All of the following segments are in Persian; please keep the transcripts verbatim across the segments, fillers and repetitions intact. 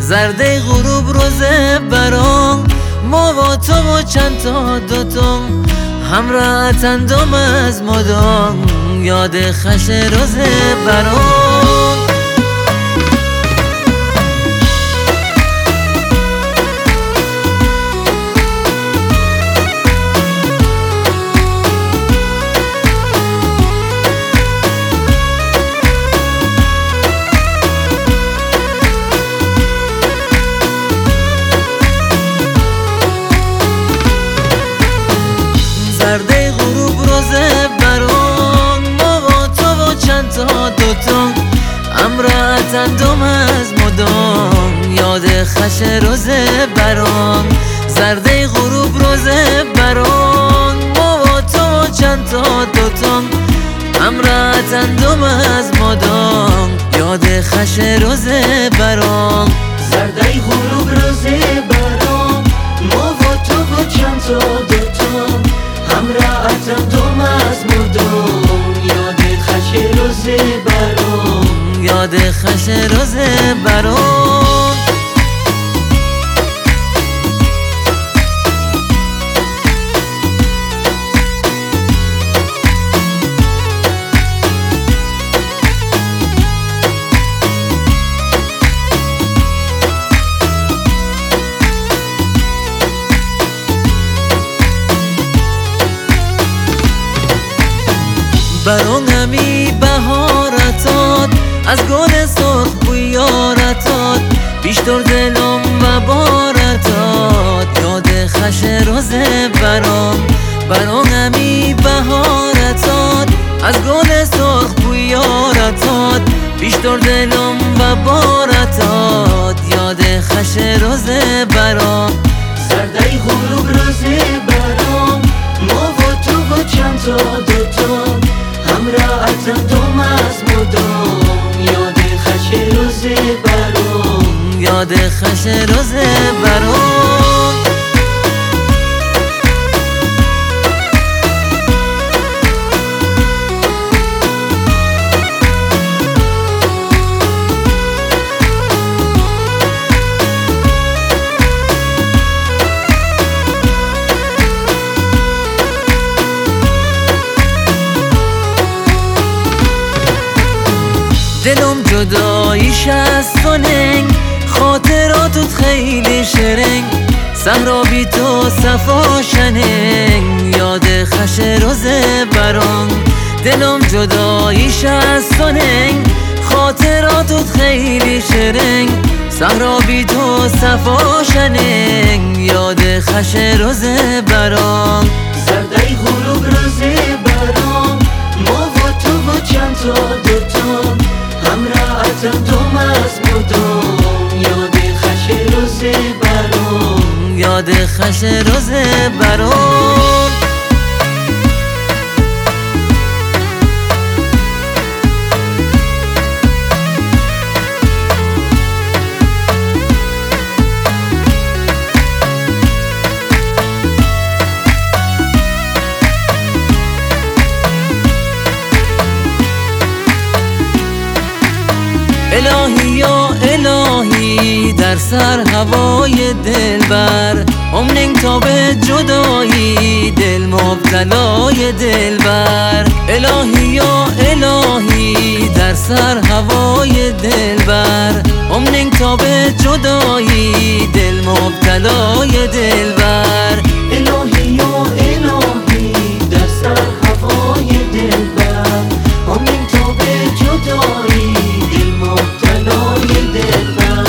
زرده غروب روزه برام، ما و تو و چند تا دوتون همراه تندم از مدام، یاد خش روزه برام. زرده غروب روزه برام، ما و تو و چند تا دوتون امراه تندم از مدام، یاد خش روزه برام. زرده غروب روزه برام، ما و تو و چند تا دوتون امراه تندم از مدام، یاد خش روزه برام. زرده غروب روزه برام، ما و تو و چند تا دوتون همراه تندم از مدام، یاد خش روزه برام، یاد خش روزه برام. برام همی بهارتات، از گل سرخ بویارتات، بیشتر دلم و بارتات، یاد خش روزه برام. برام همی بهارتات، از گل سرخ بویارتات، بیشتر دلم و بارتات، یاد خش روزه برام. زرده غروب روزه برام، ما و تو و چند تا دوتون همراه تندم از مدام، یاد خش روزه برام، یاد خش روزه برام. دلم جداییش از تو ننگ، خاطراتت خیلی شرنگ، صحرا بی تو صفا شننگ، یاد خش روزه برام. دلم جداییش از تو ننگ، خاطراتت خیلی شرنگ، صحرا بی تو صفا شننگ، یاد خش روزه برام. زرده غروب روزه برام، ما و تو و چند تا دوتون همراه تندم از مدام، یاد خش روزه برام، یاد خش روزه برام. الهی یا الهی در سر هوای دلبر، امنگ تا به جدایی دل مبتلای دلبر. الهی یا الهی در سر هوای دلبر، امنگ تا به جدایی دل مبتلای دلبر. الهی یا الهی در سر هوای دلبر، امنگ تا به جدایی دل مبتلای دلبر.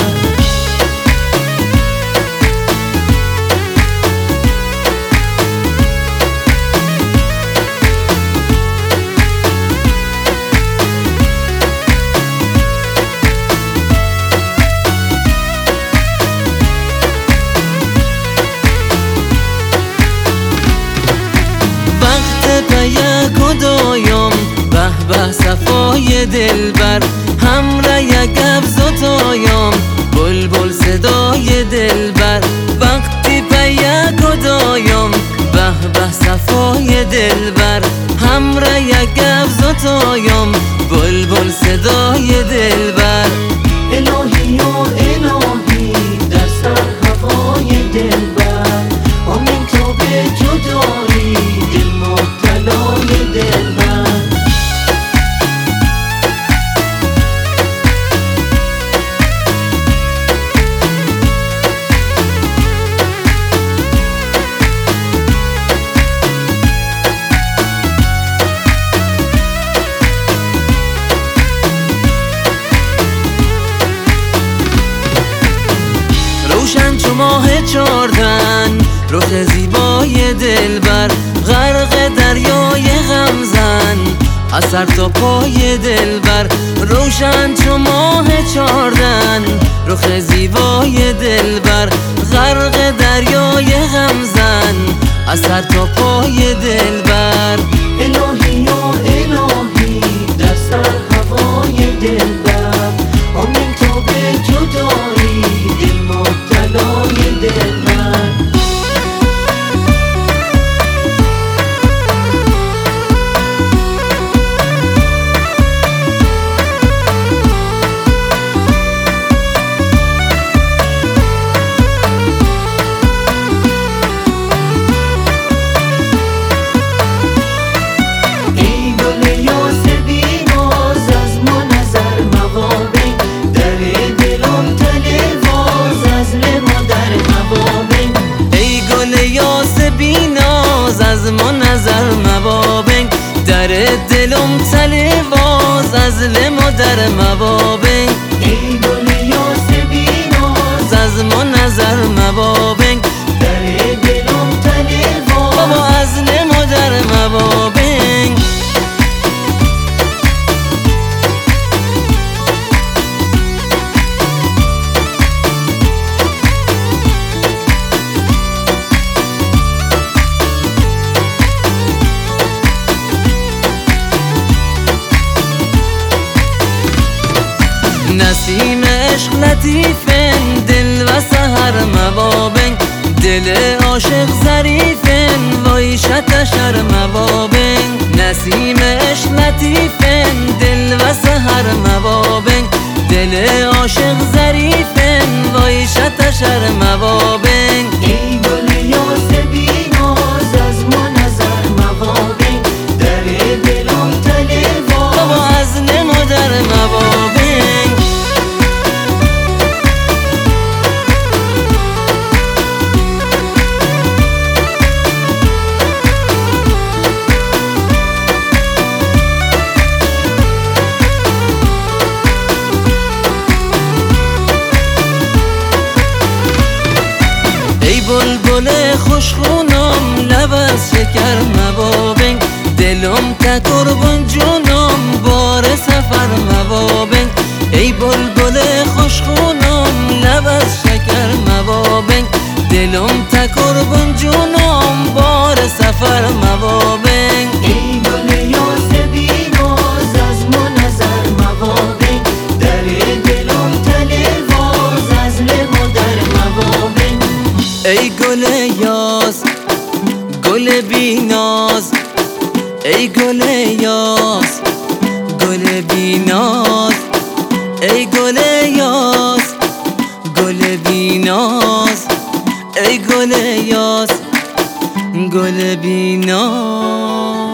کدایم به به صفای دلبر، همراه یک افزوتایم بلبل صدای دلبر. وقتی پی کدایم به به صفای دلبر، همراه یک افزوتایم بلبل صدای دلبر. الهی یا الهی ماه چاردن، رخ زیبای دلبر غرق دریای غمزن. از سر تا پای دلبر روشن چو ماه چاردن، رخ زیبای دلبر غرق دریای غمزن. از سر تا پای دلبر الهی یا الهی در سر هوای دلبر، آمین تا به جدایی دل مبتلای دلبر. از ما نظر مبابن، در دلم تله واز از لما در مبابن. ای گل یاسمین ناز از ما نظر مبابن، در دلم تله واز بابا از لما در مبابن. نسیم عشق لطیفن، دل و سحر مبابن. دل عاشق ظریفن، وای شتشر مبابن. نسیم عشق لطیفن، دل و سحر مبابن. دل عاشق ظریفن، وای شتشر مبابن. ای گل یاسمین ناز از ما نظر مبابن، در دلم تله واز بابا از نما در مبابن. بلبل خوشخونم لب از شکر مبابن. دلم که قربان جونم بار سفر مبابن. ای بلبل خوشخونم لب از شکر مبابن. دلم که قربان جونم بار سفر مبابن. ای گل یاسمین ناز از ما نظر مبابن، در دلم تله واز از لما در مبابن. ای گل یاس گل بیناز، ای گل یاس گل بیناز. ای گل یاس گل بیناز، ای گل یاس گل بیناز.